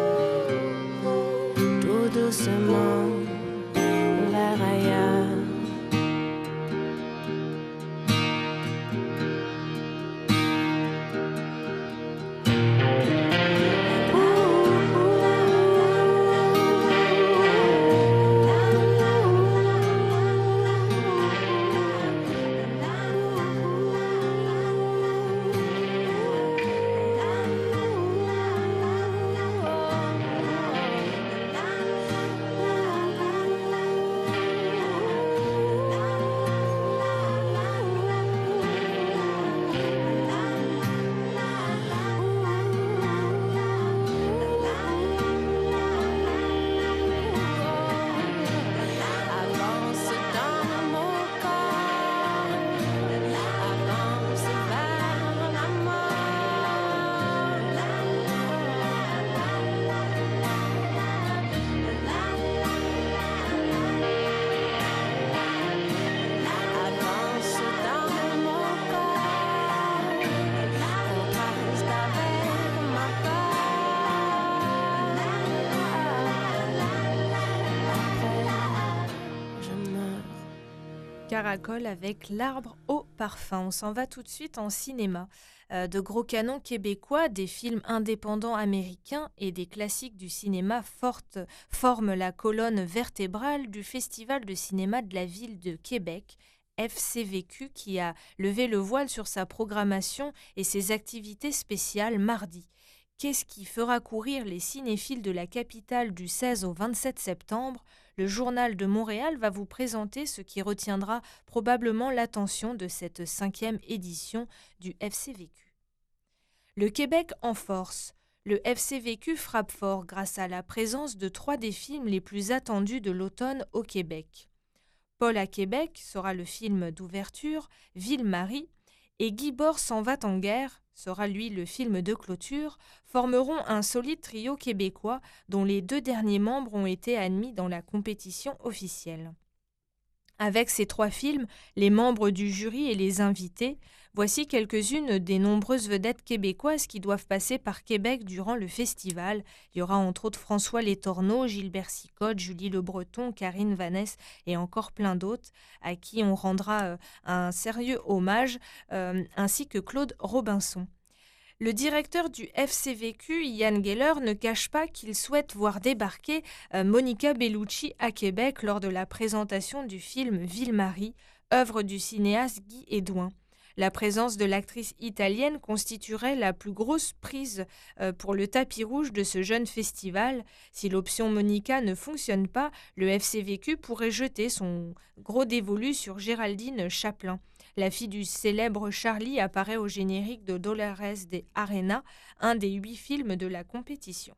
tout doucement vers ailleurs. Caracol avec l'arbre au parfum. On s'en va tout de suite en cinéma. De gros canons québécois, des films indépendants américains et des classiques du cinéma forment la colonne vertébrale du Festival de cinéma de la ville de Québec, FCVQ, qui a levé le voile sur sa programmation et ses activités spéciales mardi. Qu'est-ce qui fera courir les cinéphiles de la capitale du 16 au 27 septembre ? Le Journal de Montréal va vous présenter ce qui retiendra probablement l'attention de cette 5e édition du FCVQ. Le Québec en force. Le FCVQ frappe fort grâce à la présence de 3 des films les plus attendus de l'automne au Québec. Paul à Québec sera le film d'ouverture, Ville-Marie, et Guibord s'en va en guerre sera lui le film de clôture, formeront un solide trio québécois dont les 2 derniers membres ont été admis dans la compétition officielle. Avec ces 3 films, les membres du jury et les invités, voici quelques-unes des nombreuses vedettes québécoises qui doivent passer par Québec durant le festival. Il y aura entre autres François Letourneau, Gilbert Sicotte, Julie Le Breton, Karine Vannès et encore plein d'autres à qui on rendra un sérieux hommage, ainsi que Claude Robinson. Le directeur du FCVQ, Yann Geller, ne cache pas qu'il souhaite voir débarquer Monica Bellucci à Québec lors de la présentation du film Ville-Marie, œuvre du cinéaste Guy Hédouin. La présence de l'actrice italienne constituerait la plus grosse prise pour le tapis rouge de ce jeune festival. Si l'option Monica ne fonctionne pas, le FCVQ pourrait jeter son gros dévolu sur Géraldine Chaplin. La fille du célèbre Charlie apparaît au générique de Dolores de Arena, un des 8 films de la compétition.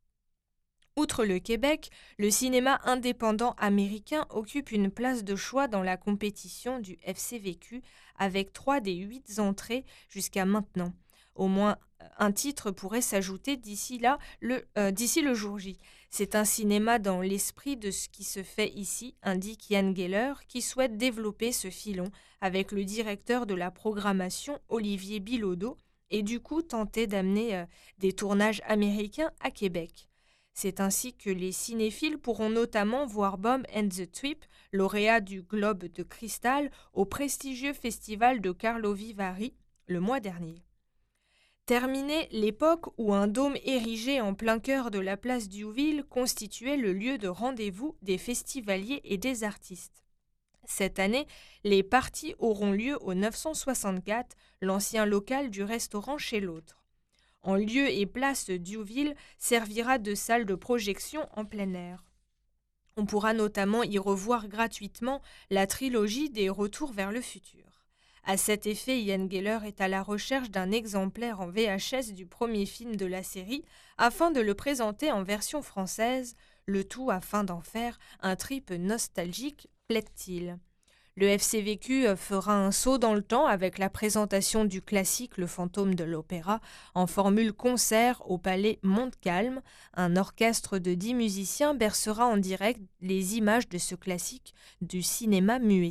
Outre le Québec, le cinéma indépendant américain occupe une place de choix dans la compétition du FCVQ avec 3 des 8 entrées jusqu'à maintenant. Au moins un titre pourrait s'ajouter d'ici le jour J. C'est un cinéma dans l'esprit de ce qui se fait ici, indique Yann Geller, qui souhaite développer ce filon avec le directeur de la programmation, Olivier Bilodeau, et du coup tenter d'amener des tournages américains à Québec. C'est ainsi que les cinéphiles pourront notamment voir Bomb and the Trip, lauréat du Globe de Cristal, au prestigieux festival de Karlovy Vary le mois dernier. Terminée l'époque où un dôme érigé en plein cœur de la place Diouville constituait le lieu de rendez-vous des festivaliers et des artistes. Cette année, les parties auront lieu au 964, l'ancien local du restaurant Chez l'Autre. En lieu et place Diouville servira de salle de projection en plein air. On pourra notamment y revoir gratuitement la trilogie des Retours vers le futur. À cet effet, Yann Geller est à la recherche d'un exemplaire en VHS du premier film de la série afin de le présenter en version française, le tout afin d'en faire un trip nostalgique, plaide-t-il. Le FCVQ fera un saut dans le temps avec la présentation du classique Le Fantôme de l'Opéra en formule concert au Palais Montcalm. Un orchestre de 10 musiciens bercera en direct les images de ce classique du cinéma muet.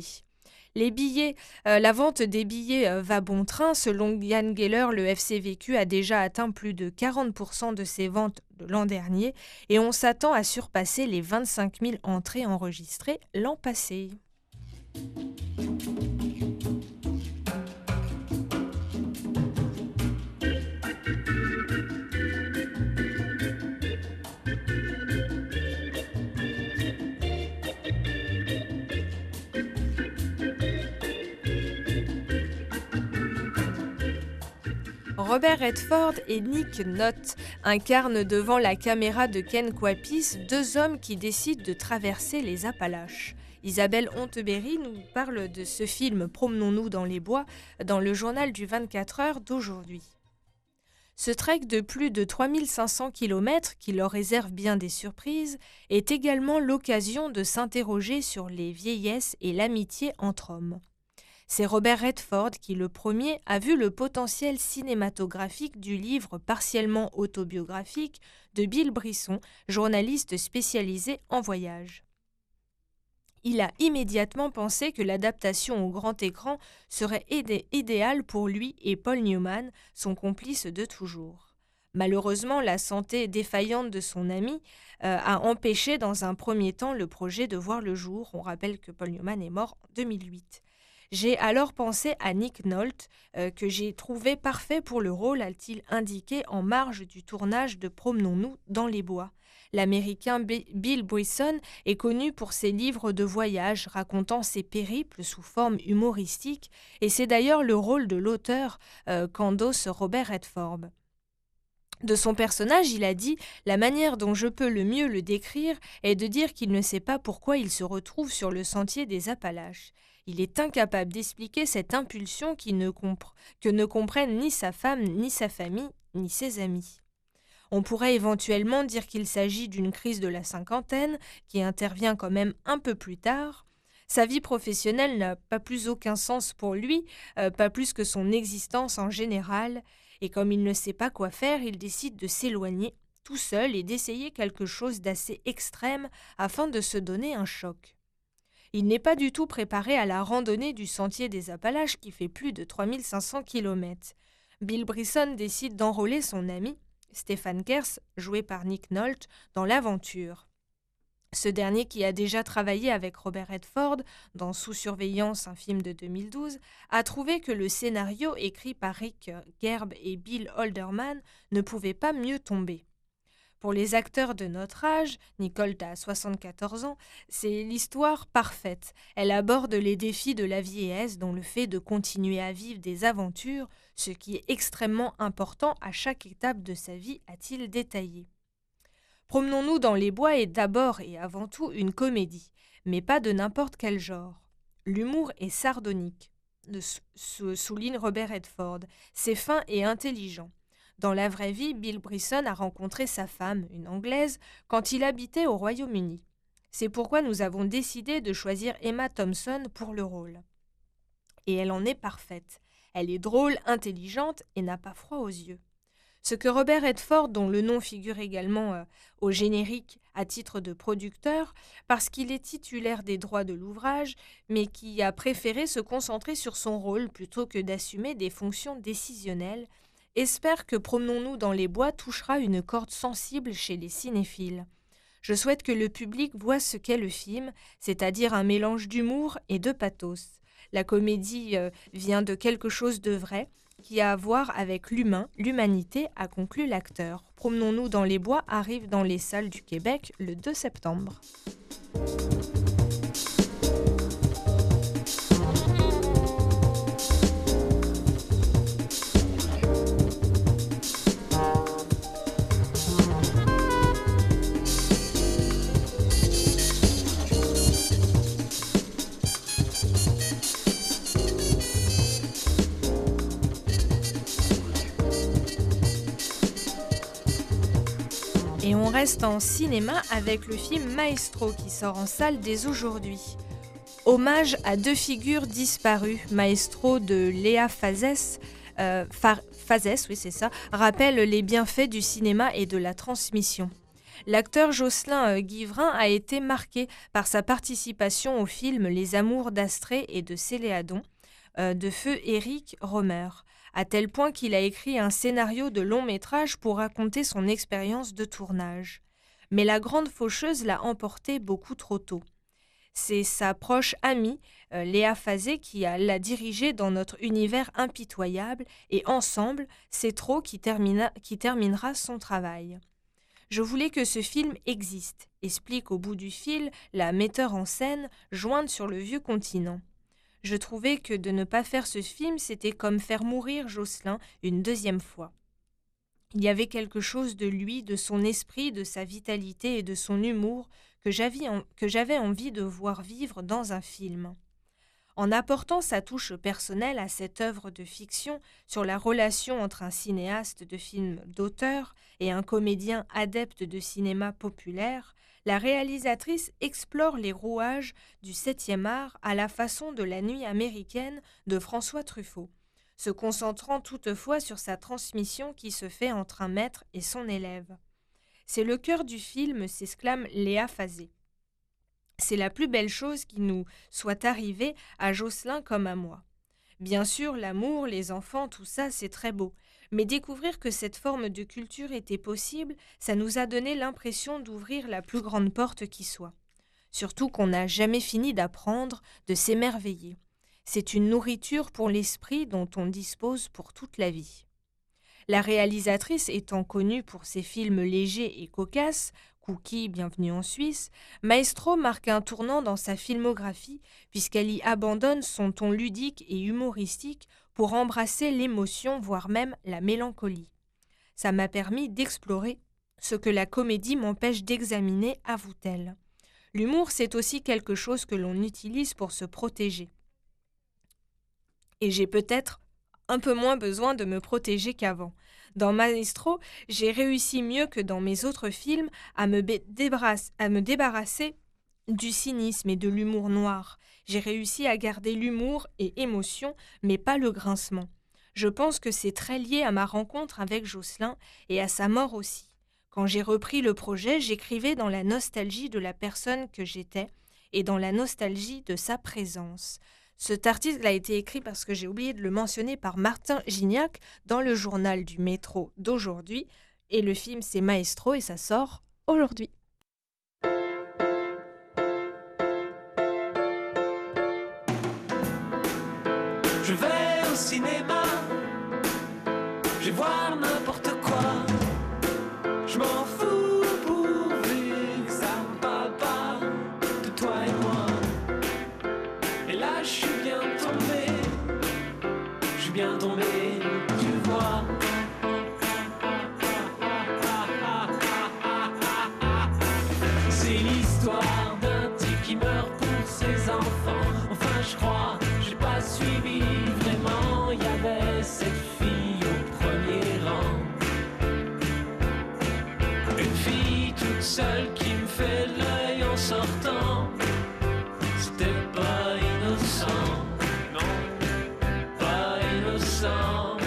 La vente des billets va bon train. Selon Yann Geller, le FCVQ a déjà atteint plus de 40% de ses ventes de l'an dernier et on s'attend à surpasser les 25 000 entrées enregistrées l'an passé. Robert Redford et Nick Nolte incarnent devant la caméra de Ken Kwapis 2 hommes qui décident de traverser les Appalaches. Isabelle Honteberry nous parle de ce film « Promenons-nous dans les bois » dans le journal du 24 heures d'aujourd'hui. Ce trek de plus de 3500 km, qui leur réserve bien des surprises, est également l'occasion de s'interroger sur les vieillesses et l'amitié entre hommes. C'est Robert Redford qui, le premier, a vu le potentiel cinématographique du livre partiellement autobiographique de Bill Brisson, journaliste spécialisé en voyage. Il a immédiatement pensé que l'adaptation au grand écran serait idéale pour lui et Paul Newman, son complice de toujours. Malheureusement, la santé défaillante de son ami a empêché dans un premier temps le projet de voir le jour. On rappelle que Paul Newman est mort en 2008. J'ai alors pensé à Nick Nolte, que j'ai trouvé parfait pour le rôle, a-t-il indiqué en marge du tournage de Promenons-nous dans les bois. L'Américain Bill Bryson est connu pour ses livres de voyage racontant ses périples sous forme humoristique, et c'est d'ailleurs le rôle de l'auteur qu'endosse Robert Redford. De son personnage, il a dit « La manière dont je peux le mieux le décrire est de dire qu'il ne sait pas pourquoi il se retrouve sur le sentier des Appalaches. Il est incapable d'expliquer cette impulsion que ne comprennent ni sa femme, ni sa famille, ni ses amis. » On pourrait éventuellement dire qu'il s'agit d'une crise de la cinquantaine qui intervient quand même un peu plus tard. Sa vie professionnelle n'a pas plus aucun sens pour lui, pas plus que son existence en général, et comme il ne sait pas quoi faire, il décide de s'éloigner tout seul et d'essayer quelque chose d'assez extrême afin de se donner un choc. Il n'est pas du tout préparé à la randonnée du sentier des Appalaches qui fait plus de 3500 km. Bill Bryson décide d'enrôler son ami, Stephen Kers, joué par Nick Nolte, dans l'aventure. Ce dernier, qui a déjà travaillé avec Robert Redford dans Sous surveillance, un film de 2012, a trouvé que le scénario écrit par Rick Gerb et Bill Holderman ne pouvait pas mieux tomber. Pour les acteurs de notre âge, Nick a 74 ans, c'est l'histoire parfaite. Elle aborde les défis de la vieillesse, dont le fait de continuer à vivre des aventures, ce qui est extrêmement important à chaque étape de sa vie, a-t-il détaillé. Promenons-nous dans les bois est d'abord et avant tout une comédie, mais pas de n'importe quel genre. L'humour est sardonique, souligne Robert Redford. C'est fin et intelligent. Dans la vraie vie, Bill Bryson a rencontré sa femme, une Anglaise, quand il habitait au Royaume-Uni. C'est pourquoi nous avons décidé de choisir Emma Thompson pour le rôle. Et elle en est parfaite. Elle est drôle, intelligente et n'a pas froid aux yeux. Ce que Robert Redford, dont le nom figure également au générique à titre de producteur, parce qu'il est titulaire des droits de l'ouvrage, mais qui a préféré se concentrer sur son rôle plutôt que d'assumer des fonctions décisionnelles, espère que Promenons-nous dans les bois touchera une corde sensible chez les cinéphiles. Je souhaite que le public voie ce qu'est le film, c'est-à-dire un mélange d'humour et de pathos. La comédie vient de quelque chose de vrai, qui a à voir avec l'humain, l'humanité, a conclu l'acteur. Promenons-nous dans les bois arrive dans les salles du Québec le 2 septembre. Et on reste en cinéma avec le film Maestro qui sort en salle dès aujourd'hui. Hommage à deux figures disparues, Maestro de Léa Fazès, rappelle les bienfaits du cinéma et de la transmission. L'acteur Jocelyn Guivrin a été marqué par sa participation au film Les Amours d'Astrée et de Céléadon de feu Éric Rohmer, à tel point qu'il a écrit un scénario de long métrage pour raconter son expérience de tournage. Mais la grande faucheuse l'a emporté beaucoup trop tôt. C'est sa proche amie, Léa Fazé, qui l'a dirigé dans notre univers impitoyable, et ensemble, c'est trop qui terminera son travail. Je voulais que ce film existe, explique au bout du fil la metteur en scène jointe sur le vieux continent. Je trouvais que de ne pas faire ce film, c'était comme faire mourir Jocelyn une deuxième fois. Il y avait quelque chose de lui, de son esprit, de sa vitalité et de son humour que j'avais envie de voir vivre dans un film. En apportant sa touche personnelle à cette œuvre de fiction sur la relation entre un cinéaste de film d'auteur et un comédien adepte de cinéma populaire, la réalisatrice explore les rouages du 7e art à la façon de La Nuit américaine de François Truffaut, se concentrant toutefois sur sa transmission qui se fait entre un maître et son élève. C'est le cœur du film, s'exclame Léa Fazé. C'est la plus belle chose qui nous soit arrivée à Jocelyn comme à moi. Bien sûr, l'amour, les enfants, tout ça, c'est très beau. Mais découvrir que cette forme de culture était possible, ça nous a donné l'impression d'ouvrir la plus grande porte qui soit. Surtout qu'on n'a jamais fini d'apprendre, de s'émerveiller. C'est une nourriture pour l'esprit dont on dispose pour toute la vie. La réalisatrice étant connue pour ses films légers et cocasses, Cookie, Bienvenue en Suisse, Maestro marque un tournant dans sa filmographie puisqu'elle y abandonne son ton ludique et humoristique pour embrasser l'émotion, voire même la mélancolie. Ça m'a permis d'explorer ce que la comédie m'empêche d'examiner, avoue-t-elle. L'humour, c'est aussi quelque chose que l'on utilise pour se protéger. Et j'ai peut-être un peu moins besoin de me protéger qu'avant. Dans Maestro, j'ai réussi mieux que dans mes autres films à me débarrasser du cynisme et de l'humour noir. J'ai réussi à garder l'humour et émotion, mais pas le grincement. Je pense que c'est très lié à ma rencontre avec Jocelyn et à sa mort aussi. Quand j'ai repris le projet, j'écrivais dans la nostalgie de la personne que j'étais et dans la nostalgie de sa présence. Cet article a été écrit parce que j'ai oublié de le mentionner par Martin Gignac dans le journal du métro d'aujourd'hui. Et le film, c'est Maestro et ça sort aujourd'hui. Je vais au cinéma, je vais voir n'importe quoi. Je m'en fous pourvu que ça me parle pas de toi et moi. Et là je suis bien tombé, tu vois. C'est l'histoire d'un type qui meurt pour ses enfants. Enfin je crois, j'ai pas suivi vraiment. Il y avait cette fille au premier rang, une fille toute seule qui me fait l'œil en sortant. C'était pas innocent, non, pas innocent.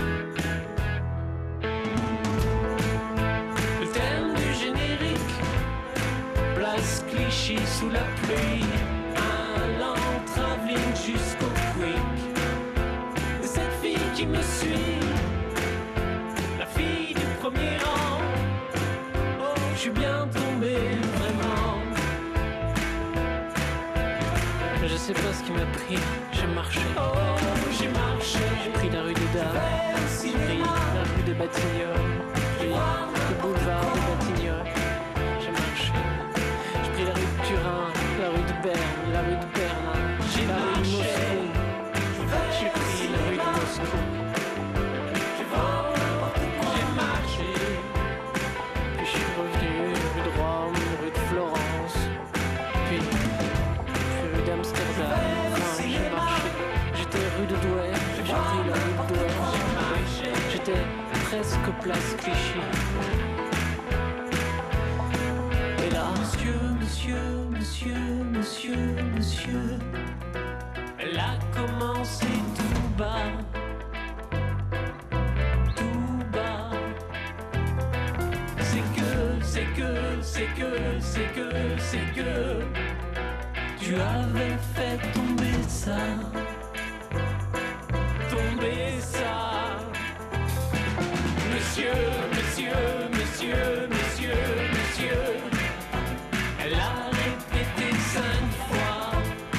Le thème du générique, place Clichy sous la pluie, un lent travelling jusqu'au quick. Et cette fille qui me suit, la fille du premier rang. Oh, je suis bien tombé, vraiment. Je sais pas ce qui m'a pris, j'ai marché. Oh, j'ai marché. J'ai pris la rue des Dames, j'ai pris la rue des Batignolles, j'ai pris le boulevard des Batignolles. J'ai marché. J'ai pris la rue de Turin, la rue de Berne, la rue de Berlin, j'ai la rue de Moscou. J'ai pris la rue de Moscou. J'ai marché. Puis je suis revenu rue de Rome, rue de Florence, puis rue d'Amsterdam. Enfin, j'ai marché. J'étais rue de Douai, j'ai pris la rue de Douai. J'étais presque place Clichy. Et là, monsieur, elle a commencé tout bas. C'est que tu avais fait tomber ça. Monsieur, elle a répété 5 fois.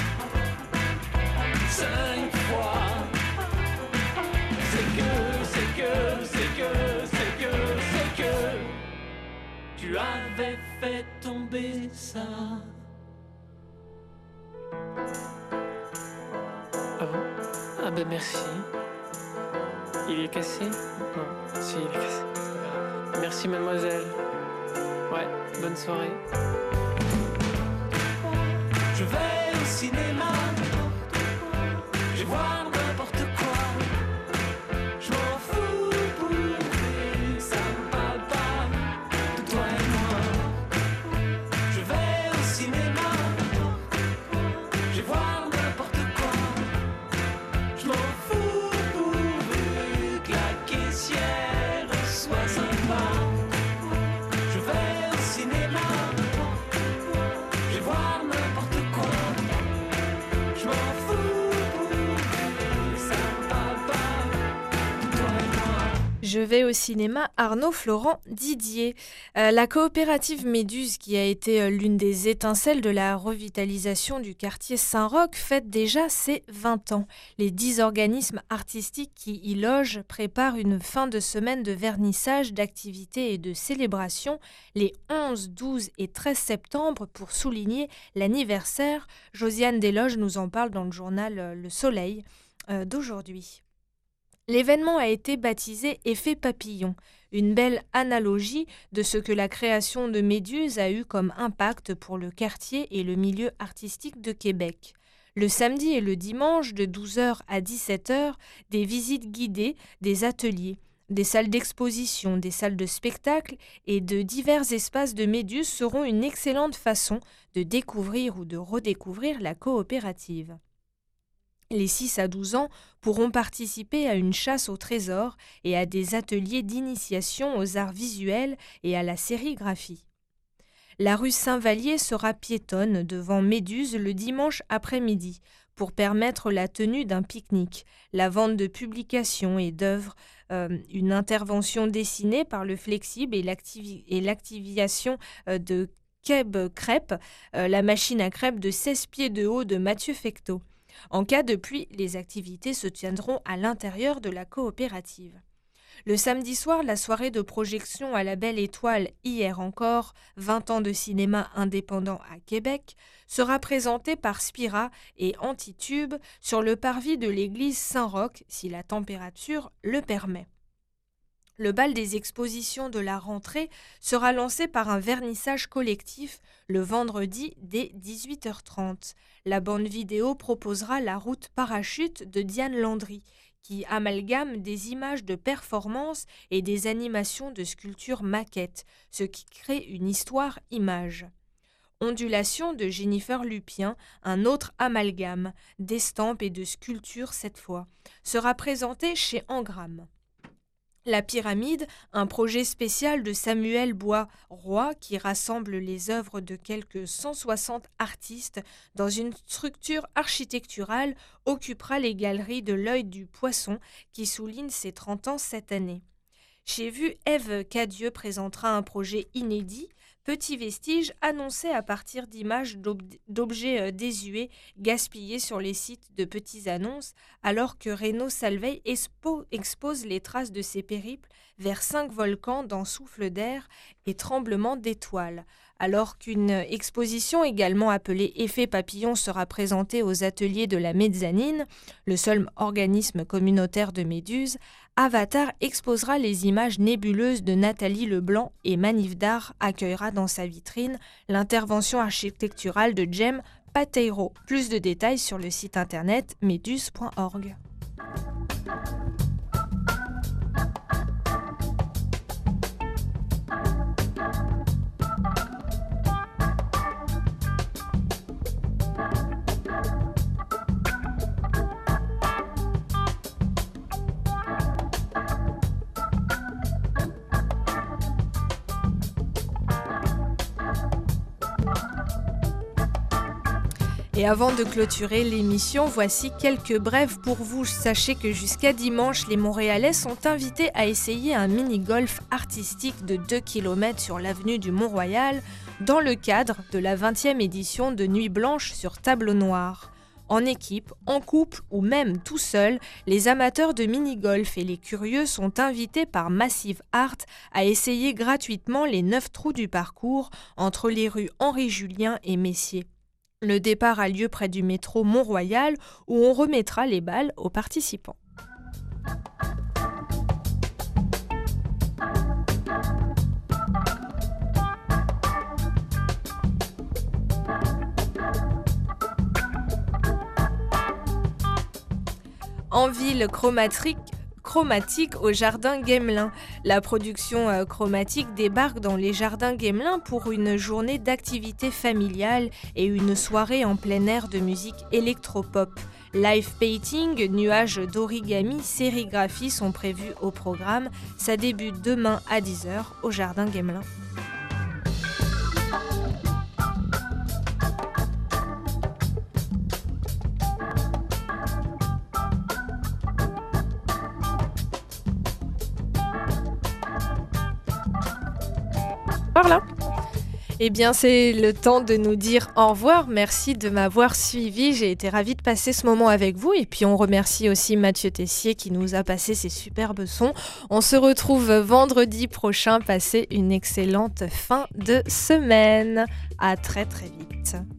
C'est que tu avais fait tomber ça. Ah bon? Ah ben merci. Il est cassé? Non, si, il est cassé. Merci mademoiselle. Ouais, bonne soirée. Je vais au cinéma, je vais voir n'importe quoi. Je m'en fous pourvu, ça me parle pas de toi et moi. Je vais au cinéma, je vais voir n'importe quoi. Je m'en fous pourvu que la caissière soit sympa. Je vais au cinéma, je vais voir n'importe quoi. Je m'en fous pourvu, ça me parle. Je vais au cinéma Arnaud Florent Didier. La coopérative Méduse, qui a été l'une des étincelles de la revitalisation du quartier Saint-Roch, fête déjà ses 20 ans. Les 10 organismes artistiques qui y logent préparent une fin de semaine de vernissage, d'activités et de célébrations les 11, 12 et 13 septembre pour souligner l'anniversaire. Josiane Desloges nous en parle dans le journal Le Soleil d'aujourd'hui. L'événement a été baptisé Effet Papillon, une belle analogie de ce que la création de Méduse a eu comme impact pour le quartier et le milieu artistique de Québec. Le samedi et le dimanche, de 12h à 17h, des visites guidées, des ateliers, des salles d'exposition, des salles de spectacle et de divers espaces de Méduse seront une excellente façon de découvrir ou de redécouvrir la coopérative. Les 6 à 12 ans pourront participer à une chasse au trésor et à des ateliers d'initiation aux arts visuels et à la sérigraphie. La rue Saint-Vallier sera piétonne devant Méduse le dimanche après-midi pour permettre la tenue d'un pique-nique, la vente de publications et d'œuvres, une intervention dessinée par le Flexible et l'activation de Keb Crêpe, la machine à crêpes de 16 pieds de haut de Mathieu Fecteau. En cas de pluie, les activités se tiendront à l'intérieur de la coopérative. Le samedi soir, la soirée de projection à la Belle Étoile, hier encore, 20 ans de cinéma indépendant à Québec, sera présentée par Spira et Antitube sur le parvis de l'église Saint-Roch, si la température le permet. Le bal des expositions de la rentrée sera lancé par un vernissage collectif le vendredi dès 18h30. La bande vidéo proposera La route parachute de Diane Landry, qui amalgame des images de performance et des animations de sculptures maquettes, ce qui crée une histoire-image. Ondulation de Jennifer Lupien, un autre amalgame, d'estampes et de sculptures cette fois, sera présenté chez Engramme. La Pyramide, un projet spécial de Samuel Bois-Roy qui rassemble les œuvres de quelques 160 artistes dans une structure architecturale, occupera les galeries de l'Œil du Poisson qui souligne ses 30 ans cette année. Chez Vue, Ève Cadieux présentera un projet inédit, Petit vestige annoncé à partir d'images d'objets désuets gaspillés sur les sites de petites annonces, alors que Renaud Salveille expose les traces de ses périples vers 5 volcans dans Souffle d'air et Tremblement d'étoiles. Alors qu'une exposition également appelée Effet Papillon sera présentée aux ateliers de la Mezzanine, le seul organisme communautaire de Méduse, Avatar exposera les images nébuleuses de Nathalie Leblanc et Manif d'Art accueillera dans sa vitrine l'intervention architecturale de Jem Pateiro. Plus de détails sur le site internet meduse.org. Et avant de clôturer l'émission, voici quelques brèves pour vous. Sachez que jusqu'à dimanche, les Montréalais sont invités à essayer un mini-golf artistique de 2 km sur l'avenue du Mont-Royal dans le cadre de la 20e édition de Nuit Blanche sur tableau noir. En équipe, en couple ou même tout seul, les amateurs de mini-golf et les curieux sont invités par Massive Art à essayer gratuitement les 9 trous du parcours entre les rues Henri-Julien et Messier. Le départ a lieu près du métro Mont-Royal où on remettra les balles aux participants. En ville, chromatique au jardin Gamelin. La production chromatique débarque dans les jardins Gamelin pour une journée d'activité familiale et une soirée en plein air de musique électropop. Live painting, nuages d'origami, sérigraphie sont prévus au programme. Ça débute demain à 10h au jardin Gamelin. Voilà. Eh bien, c'est le temps de nous dire au revoir. Merci de m'avoir suivi. J'ai été ravie de passer ce moment avec vous. Et puis, on remercie aussi Mathieu Tessier qui nous a passé ces superbes sons. On se retrouve vendredi prochain. Passez une excellente fin de semaine. À très, très vite.